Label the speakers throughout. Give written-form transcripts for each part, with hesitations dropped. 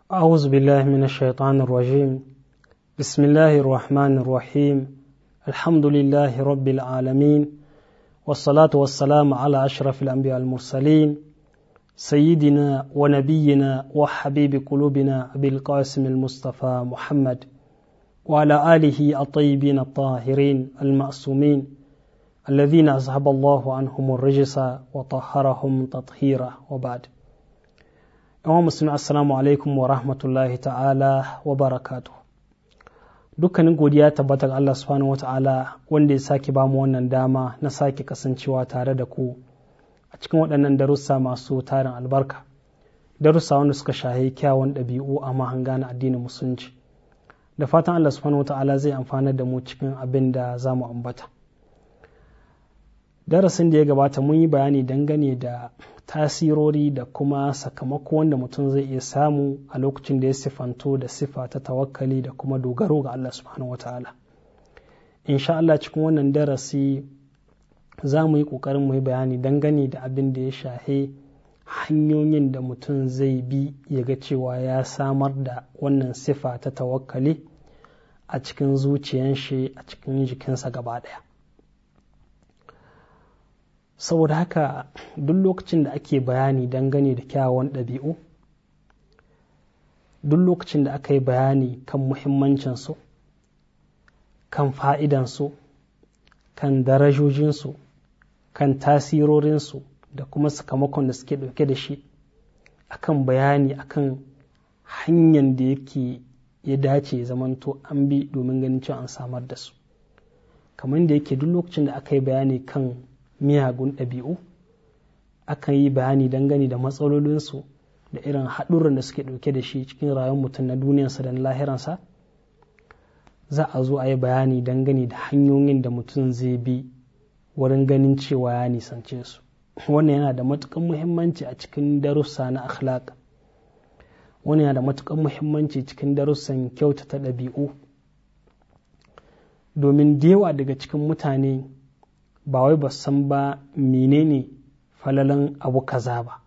Speaker 1: أعوذ بالله من الشيطان الرجيم بسم الله الرحمن الرحيم الحمد لله رب العالمين والصلاة والسلام على أشرف الأنبياء المرسلين سيدنا ونبينا وحبيب قلوبنا أبي القاسم المصطفى محمد وعلى آله الطيبين الطاهرين المأسومين الذين أذهب الله عنهم الرجس وطهرهم تطهيرا وبعد. Yawan musulmi assalamu alaikum wa rahmatullahi ta'ala wa barakatu. Dukkanin godiya tabbatar Allah subhanahu wa ta'ala wanda ya sake ba mu wannan dama na sake kasancewa tare da ku a cikin waɗannan darussa masu tarin albarka, darussa wanda suka shahi kyawun ɗabi'u a mahanga na addinin musulunci. Da fatan Allah subhanahu wa ta'ala zai amfana da mu cikin abin da za mu ambata. Darasin da ya gabata mun yi bayani dangane da tasirori da kuma sakamako wanda mutum zai iya samu a lokacin da ya sifanto da sifa ta tawakkali da kuma dogaro ga Allah subhanahu wa ta'ala. Insha Allah cikin wannan darasi za mu yi ƙoƙarin mu yi bayani dangane da abin da ya shahe hanyoyin da mutum zai bi ya ga cewa ya samar da wannan sifa ta tawakkali a cikin zuciyan shi a cikin jikinsa gaba ɗaya. Saboda haka duk lokacin da ake bayani dangane da kyawawan ɗabi'u, duk lokacin da aka yi bayani kan muhimmancinsu, kan fa'idansu, kan darajojinsu, kan tasirorinsu da kuma sakamakon da suke ɗauke da shi, akan bayani akan hanyar da yake ya dace zamanto an bi domin ganin cewa an samar da su. Kamar da yake duk lokacin da aka yi bayani kan miyagun ɗabi'u, akan yi bayani dangane da matsalolinsu da irin haɗurran da suke ɗauke da shi cikin rayuwar mutum na duniyarsa da na lahiransa. Za a zo a yi bayani dangane da hanyoyin da mutum zai bi wurin ganin cewa ya nisance su. Wannan yana da matuƙar muhimmanci a cikin darussa na akhlaq. Wannan yana da matuƙar muhimmanci cikin darussan kyautata ɗabi'u, domin da yawa daga cikin mutane ba wai ba san ba menene falalan abu kaza ba,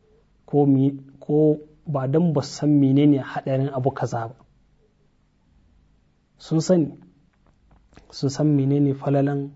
Speaker 1: ko ba don ba san menene haɗarin abu kaza ba. Sun san menene falalan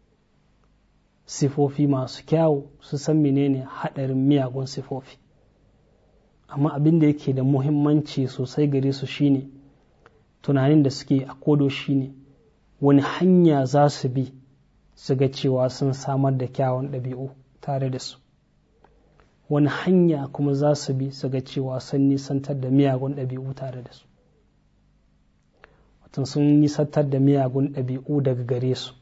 Speaker 1: sifofi masu kyawu, sun san menene haɗarin miyagun sifofi, amma abin da yake da muhimmanci sosai gare su shine tunanin da suke a kodo shine wani hanya za su bi su ga cewa sun samar da kyawun ɗabi'u tare da su, wani hanya kuma za su bi su ga cewa sun nisantar da miyagun ɗabi'u tare da su, watan sun nisantar da miyagun ɗabi'u daga gare su.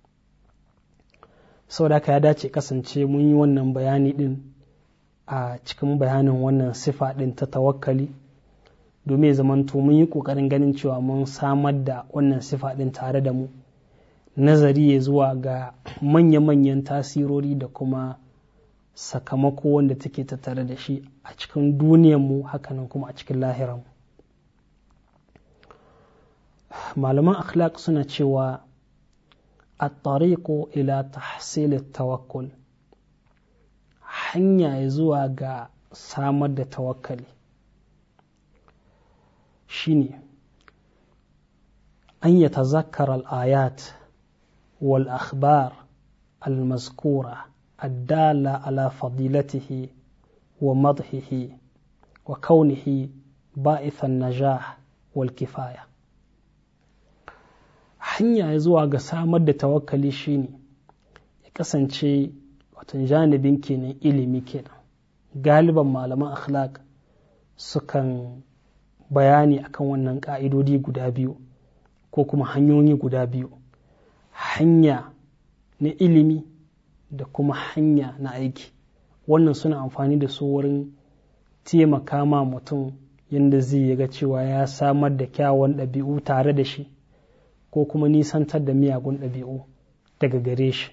Speaker 1: Saboda haka ya dace kasance mun yi wannan bayani ɗin a cikin bayanin wannan sifa ɗin ta tawakkali, domin zamanto mun yi ƙoƙarin ganin cewa mun samar da wannan sifa ɗin tare da mu, nazari ya zuwa ga manya-manyan tasirori da kuma sakamako wanda take tattare da shi a cikin duniyarmu hakanan kuma a cikin lahiranmu. Malaman akhlaq suna cewa at-tariqu ila tahsil at-tawakkul, hanya ya zuwa ga samar da tawakkali shine an yatazakkara al-ayat والأخبار المذكورة الدالة على فضيلته ومدحه وكونه باعث النجاح والكفاية. hanya ya zuwa ga samar da tawakkali shine ya kasance watan janibin kenan ilimi kenan. Galiban malaman akhlaq sukan bayani akan wannan ƙa'idodi guda biyu ko kuma hanyoyi guda biyu, hanya na ilimi da kuma hanya na aiki. Wannan suna amfani da su wurin taimaka ma mutum yadda zai ga cewa ya samar da kyawun ɗabi'u tare da shi ko kuma nisantar da miyagun ɗabi'u daga gare shi.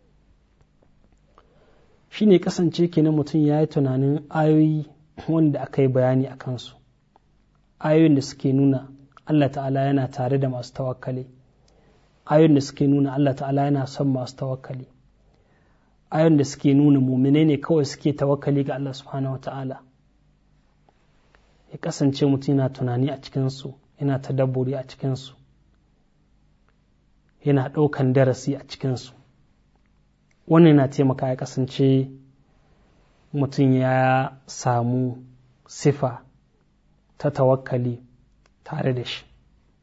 Speaker 1: Shi ne kasance kenan mutum ya yi tunanin ayoyi wanda aka yi bayani a kansu, ayoyin da suke nuna Allah ta'ala yana tare da masu tawakkali, ayoyin da suke nuna Allah ta'ala yana son masu tawakkali, ayoyin da suke nuna muminai ne kawai suke tawakkali ga Allah subhanahu wa ta'ala. Ya kasance mutum yana tunani a cikinsu, yana tadabburi a cikinsu, yana ɗaukan darasi a cikinsu. Wannan yana taimaka ya kasance mutum ya samu sifa ta tawakkali tare da shi.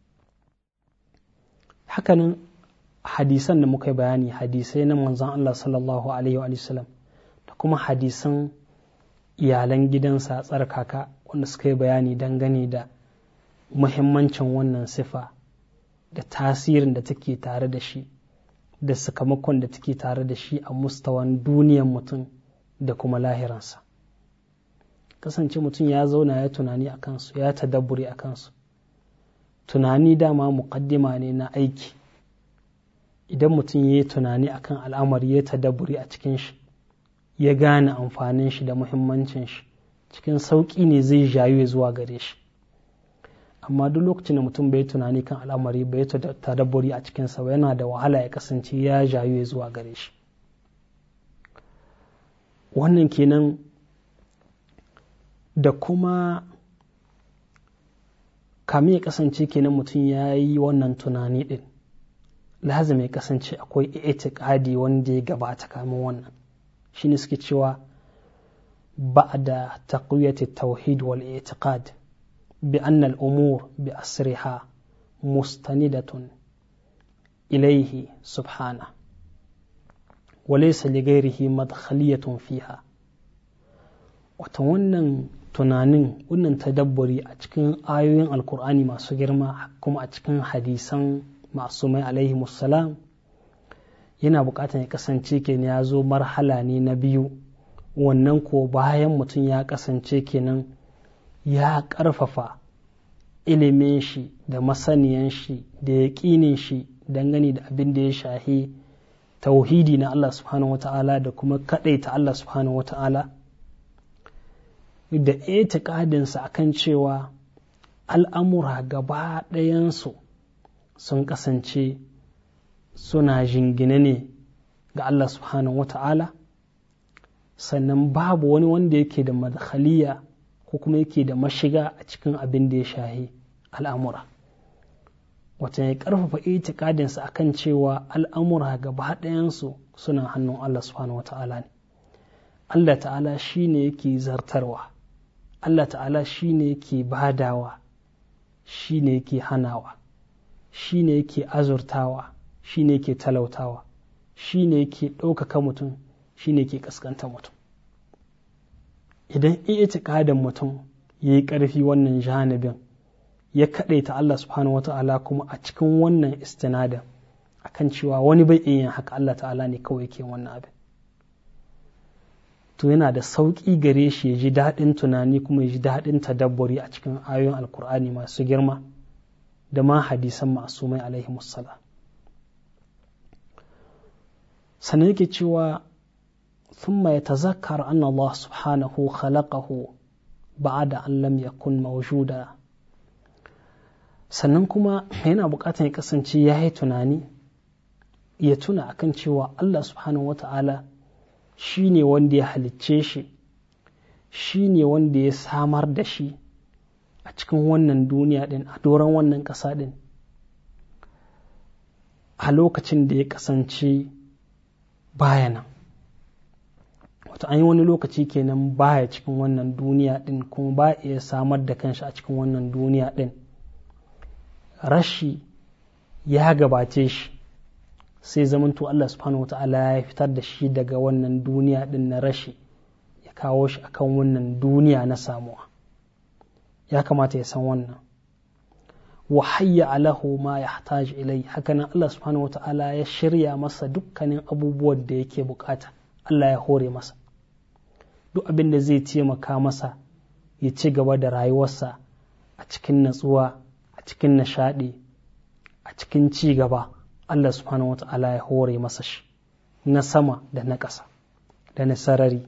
Speaker 1: Hakanan hadisan da muka yi bayani, hadisai na manzon Allah sallallahu alaihi wa sallam da kuma hadisan iyalan gidansa tsarkaka wanda suka yi bayani dangane da muhimmancin wannan sifa da tasirin da take tare da shi da sakamakon da take tare da shi a mustawan duniyar mutum da kuma lahiransa. Kasance mutum ya zauna ya tunani a kansu, ya tadabburi a kansu. Tunani dama muƙaddima ne na aiki. Idan mutum ya yi tunani akan al'amari, ya tadabburi a cikin shi, ya gane amfanin shi da muhimmancin shi, cikin sauƙi ne zai jayu zuwa gare shi. Amma duk lokacin da mutum bai tunani kan al'amari, bai tadabburi a cikinsa ba, yana da wahala ya kasance ya jayu zuwa gare shi. Wannan kenan. Da kuma kamin ya kasance kenan mutum ya yi wannan tunani ɗin, lazim ya kasance akwai i'tiqadi wanda ya gabata kamin wannan. Shi ne suke cewa ba'da taqwiyati tauhid wal i'tiqad bi anna al-umur bi asriha mustanidatun ilayhi subhana wa laysa li ghayrihi madkhaliyatun fiha. Wata wannan tunanin, wannan tadabburi a cikin ayoyin alkur'ani masu girma kuma a cikin hadisan masu mai alaihi musallam yana bukatar ya kasance kenan ya zo marhala ne na biyu. Wannan ko bayan mutum ya kasance kenan ya ƙarfafa ilimin shi da masaniyan shi da yaƙinin shi dangane da abin da ya shahi tauhidi na Allah subhanahu wata'ala da kuma kaɗaita Allah subhanahu wata'ala, da itiƙadinsa akan cewa al'amura gaba ɗayansu sun kasance suna jingine ne ga Allah subhanahu wa ta'ala, sannan babu wani wanda yake da madkhaliya ko kuma yake da mashiga a cikin abin da ya shahi al'amura. Wata ya ƙarfafa itiƙadinsa akan cewa al'amura gaba ɗayansu suna hannun Allah subhanahu wa ta'ala ne. Allah ta'ala shi ne yake zartarwa, Allah ta'ala shi ne yake badawa, shi ne yake hanawa, shi ne yake azurtawa, shi ne yake talautawa, shi ne yake ɗaukaka mutum, shi ne yake ƙasƙanta mutum. Idan i'tiqadin mutum ya yi ƙarfi wannan janibin, ya kaɗaita Allah subhanahu wa ta'ala kuma a cikin wannan istinadin akan cewa wani bai iya yin haka, Allah ta'ala ne kawai yake wannan abin, to yana da sauƙi gare shi ya ji daɗin tunani kuma ya ji daɗin tadabburi a cikin ayoyin alkur'ani masu girma da ma hadisan ma'asumai alaihi musala. Sannan yake cewa thumma yatazakkar anna Allah subhanahu khalaqahu ba'da an lam yakun mawjuda. Sannan kuma yana buƙatar ya kasance ya yi tunani, ya tuna akan cewa Allah subhanahu wata'ala shi ne wanda ya halicce shi, shi ne wanda ya samar da shi a cikin wannan duniya ɗin, a doron wannan ƙasa ɗin, a lokacin da ya kasance baya nan. Wato an yi wani lokaci kenan baya cikin wannan duniya ɗin, kuma ba iya samar da kanshi a cikin wannan duniya ɗin. Rashi ya gabace shi, sai zamanto Allah subhanahu wata'ala ya fitar da shi daga wannan duniya din na rashi, ya kawo shi akan wannan duniya na samuwa. Ya kamata ya san wannan. Wa hayya alahu ma yahtaj ilai, hakanan Allah subhanahu wata'ala ya shirya masa dukkanin abubuwan da yake bukata, Allah ya hore masa duk abin da zai taimaka masa ya ci gaba da rayuwarsa a cikin natsuwa, a cikin nishadi, a cikin ci gaba. Allah subhanahu wata'ala ya hore masa shi, na sama da na ƙasa da na sarari.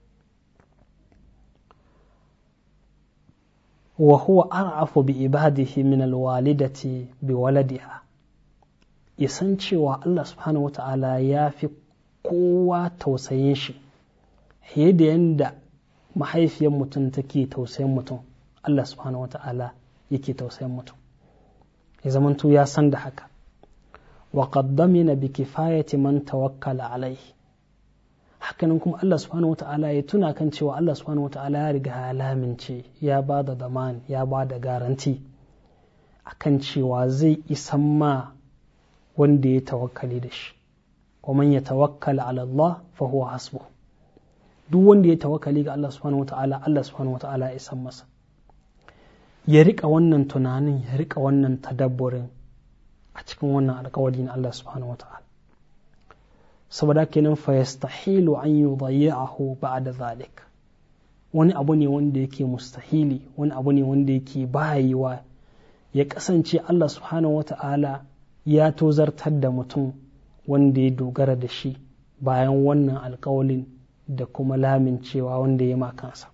Speaker 1: Wa huwa ar'afu bi ibadihi min alwalidati bi waladiha. Ya san cewa Allah subhanahu wata'ala ya fi kowa tausayin shi, fiye da yadda mahaifiyar mutum take tausayin mutum. Allah subhanahu wa ta'ala yake tausayin mutum, ya zamanto ya san da haka. wa qaddamina bi kifayati man tawakkala alaihi, hakanan kuma Allah subhanahu wa ta'ala ya tuna kan cewa Allah subhanahu wa ta'ala ya riga ya lamince, ya ba da daman, ya ba da garanti akan cewa zai isan ma wanda ya tawakkali da shi. wa man yatawakkala ala Allah fa huwa hasbuh, duk wanda ya tawakkali ga Allah subhanahu wa ta'ala, Allah subhanahu wa ta'ala ya isan masa. Ya rika wannan tunanin, ya rika wannan tadabburin a cikin wannan alƙawari na Allah subhanahu wa ta'ala. Saboda kenan fa yastahilu an yudayyahu ba'da zalik, wani abu ne wanda yake mustahili, wani abu ne wanda yake bayiwa ya kasance Allah subhanahu wa ta'ala ya tozartar da mutum wanda ya dogara da shi bayan wannan alƙawalin da kuma lamincewa wanda ya makansa.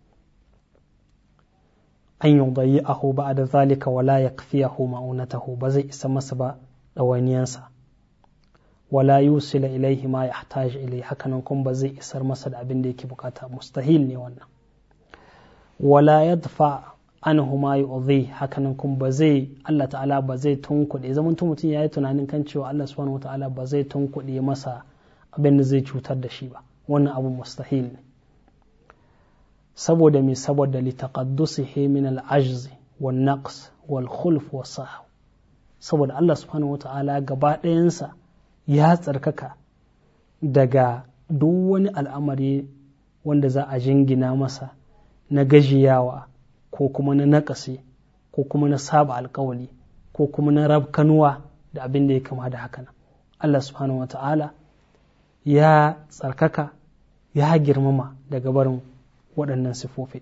Speaker 1: an yudayyahu ba'da zalika wala yakfiyahu ma'unatahu, ba zai isa masa ba ɗawainiyansa. wala yusila ilaihi ma yahtaj ilai, hakanan kuma ba zai isar masa da abin da yake bukata, mustahil ne wannan. wala yadfa anhu ma yu'dhi, hakanan kuma ba zai, Allah ta'ala ba zai tunkuɗe, zaman mutum yayi tunanin kan cewa Allah subhanahu wa ta'ala ba zai tunkuɗe masa abin da zai cutar da shi ba, wannan abu mustahil ne. saboda me? saboda li taqaddusihi min al-ajz wan naqs wal khulf was sahw, saboda Allah subhanahu wa ta'ala gaba ɗayansa ya tsarkaka daga duk wani al'amari wanda za a jingina masa na gajiyawa ko kuma na naƙasi ko kuma na saba alƙawali ko kuma na rabkanuwa da abin da ya kama da haka nan. Allah subhanahu wa ta'ala ya tsarkaka, ya girmama daga barin waɗannan sifofi.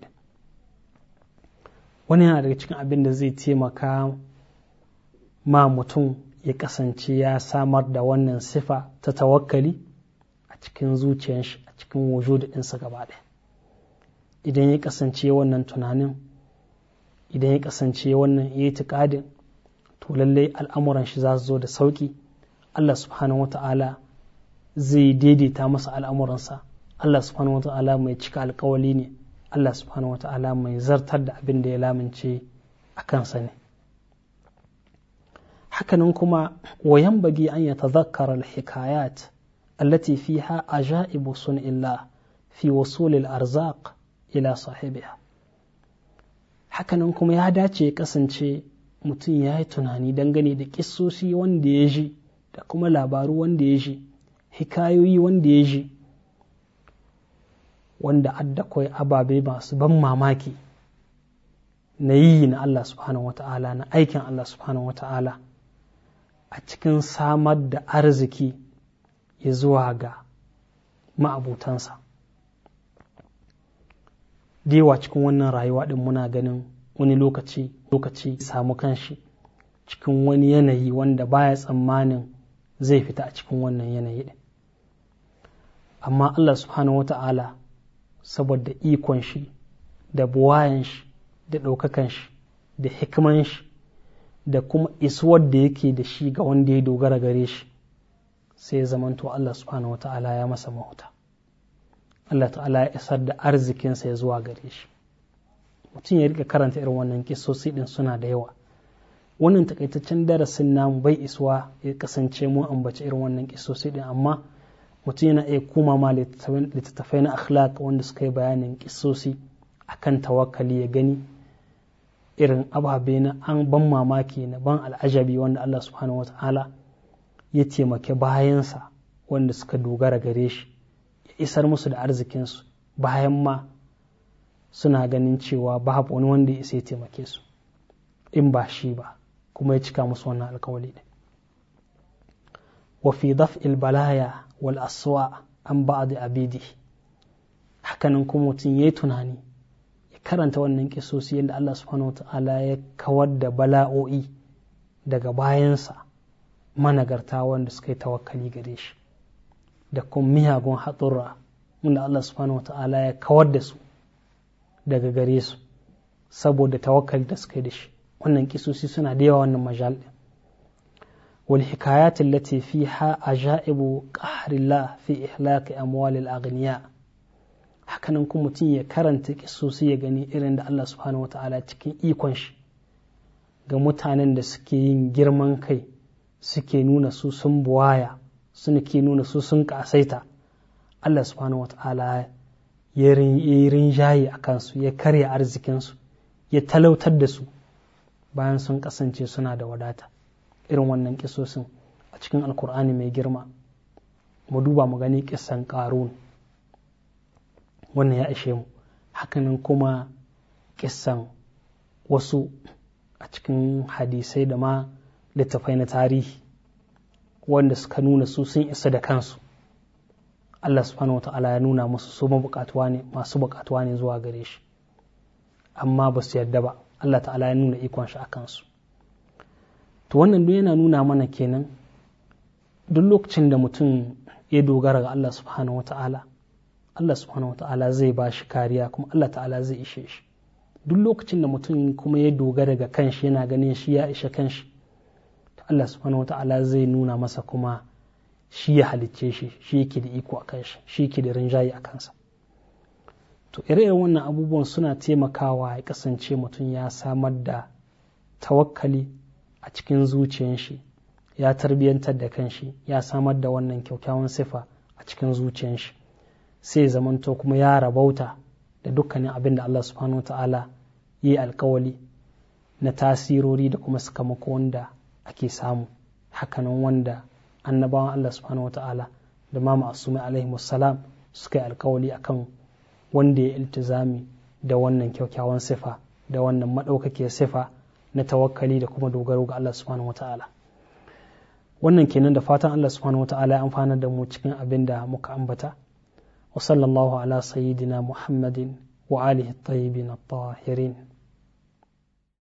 Speaker 1: Wani yana daga cikin abin da zai taimaka ma mutum ya kasance ya samar da wannan sifa ta tawakkali a cikin zuciyar shi, a cikin wujud ɗinsa gaba ɗaya. Idan ya kasance wannan tunanin, idan ya kasance wannan itiqadin, to lallai al'amuran shi za su zo da sauki. Allah subhanahu wata'ala zai daidaita masa al'amuransa. Allah subhanahu wata'ala mai cika alƙawali ne, Allah subhanahu wata'ala mai zartar da abin da ya lamince a kansa ne. hakanan kuma wayan bagi an ya tazakkara al-hikayat allati fiha ajaibu sun'illah fi wusul al-arzaq ila sahibiha. Hakanan kuma ya dace ya kasance mutum ya yi tunani dangane da kissoshi wanda ya ji da kuma labaru wanda ya ji, hikayoyi wanda ya ji, wanda addakwai ababe masu ban mamaki na yi na Allah subhanahu wa ta'ala, na aikin Allah subhanahu wa ta'ala a cikin samar da arziki ya zuwa ga ma'abutansa. Dewa cikin wannan rayuwa ɗin muna ganin wani lokaci samu kanshi cikin wani yanayi wanda baya tsammanin zai fita a cikin wannan yanayi ɗin. Amma Allah subhanahu wa ta'ala saboda ikon shi da buwayen shi da ɗaukakan shi da hikiman shi da kuma isuwar da yake da shi ga wanda ya dogara gare shi, sai ya zamanto Allah subhanahu wa ta'ala ya masa mahuta. Allah ta'ala ya isar da arzikinsa ya zuwa gare shi. Mutum ya rika karanta irin wannan kisosi din suna da yawa. Wannan takaitaccen darasin namu bai isuwa ya kasance mun ambaci irin wannan kisosi din, amma mutum yana iya kuma ma littattafai na akhlaq wanda suka yi bayanin kisosi akan tawakkali ya gani irin ababe na an ban mamaki na ban al'ajabi wanda Allah subhanahu wata'ala ya taimake bayansa wanda suka dogara gare shi, ya isar musu da arzikinsu bayan ma suna ganin cewa babu wani wanda ya isa ya taimake su in ba shi ba, kuma ya cika musu wannan alkawali ne. wa fi daf'il balaya wal aswa an ba'd abidi, hakanan kuma mutum yayi tunani ya karanta wannan kisosi yadda Allah subhanahu wata'ala ya kawar da bala'o'i daga bayansa managarta wanda suka yi tawakkali gare shi, da kuma miyagun haɗurra wanda Allah subhanahu wata'ala ya kawar da su daga gare su saboda tawakkali da suka yi da shi. Wannan kisosi suna da yawa wannan majal ɗin. wal hikayat allati fiha ajaibu qahrillah fi ihlaqi amwal al-aghniya hakanan kuma mutum ya karanta kisosi ya gani irin da Allah subhanahu wata'ala cikin ikon shi ga mutanen da suke yin girman kai suke nuna su sun buwaya ke nuna su sun kasaita. Allah subhanahu wata'ala ya rinjaye a kansu, ya karya arzikinsu, ya talautar da su bayan sun kasance suna da wadata. Irin wannan kisosin a cikin alkur'ani mai girma, mu duba mu gani kisan ƙarun, wannan ya ishe mu. Hakanan kuma kisan wasu a cikin hadisai da ma littafai na tarihi wanda suka nuna su sun isa da kansu. Allah subhanahu wata'ala ya nuna musu su masu bukatuwa ne zuwa gare shi, amma ba su yarda ba. Allah ta'ala ya nuna ikon shi a kansu. To wannan duk yana nuna mana kenan duk lokacin da mutum ya dogara ga Allah subhanahu wata'ala, Allah subhanahu wata'ala zai ba shi kariya, kuma Allah ta'ala zai ishe shi. Duk lokacin da mutum kuma ya dogara ga kanshi yana ganin shi ya ishe kanshi, to Allah subhanahu wata'ala zai nuna masa kuma shi ya halicce shi, shi yake da iko a kanshi, shi yake da rinjaye a kansa. To ire-iren wannan abubuwan suna taimakawa ya kasance mutum ya samar da tawakkali a cikin zuciyar shi, ya tarbiyyantar da kanshi, ya samar da wannan kyakkyawan sifa a cikin zuciyar shi, sai zamanto kuma ya rabauta da dukkanin abin da Allah subhanahu wata'ala yi alkawali na tasirori da kuma sakamako wanda ake samu. Hakanan wanda annabawan Allah subhanahu wata'ala da ma ma'asumai alaihi wassalam suka yi alkawali akan wanda ya iltizami da wannan kyakkyawan sifa, da wannan maɗaukakiyar sifa na tawakkali da kuma dogaro ga Allah subhanahu wata'ala. Wannan kenan, da fatan Allah subhanahu wata'ala ya amfana da mu cikin abin da muka ambata. Wa sallallahu ala sayyidina Muhammadin wa alihi at-tayyibin at-tahirin.